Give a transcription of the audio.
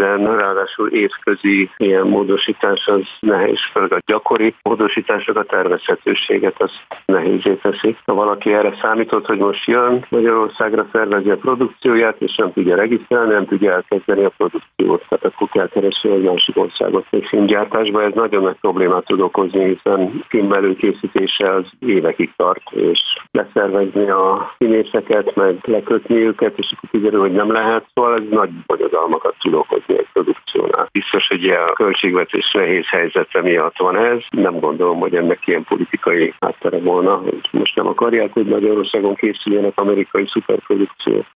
minden, ráadásul évközi ilyen módosítás az nehéz, főleg a gyakori módosítások a tervezhetőséget azt nehézé teszi. Ha valaki erre számított, hogy most jön Magyarországra, szervezi a produkcióját, és nem tudja regisztrálni, nem tudja elkezdeni a produkciót, tehát akkor kell keresni egy másik országot. És filmgyártásban ez nagyon nagy problémát tud okozni, hiszen film előkészítése az évekig tart, és leszervezni a színészeket, meg lekötni őket, és akkor kiderül, hogy nem lehet, szóval ez nagy bonyodalmakat tud okozni egy produkciónál. Biztos, hogy a költségvetés nehéz helyzete miatt van ez. Nem gondolom, hogy ennek ilyen politikai háttere volna, hogy most nem akarják, hogy Magyarországon készüljenek amerikai szuperprodukciók.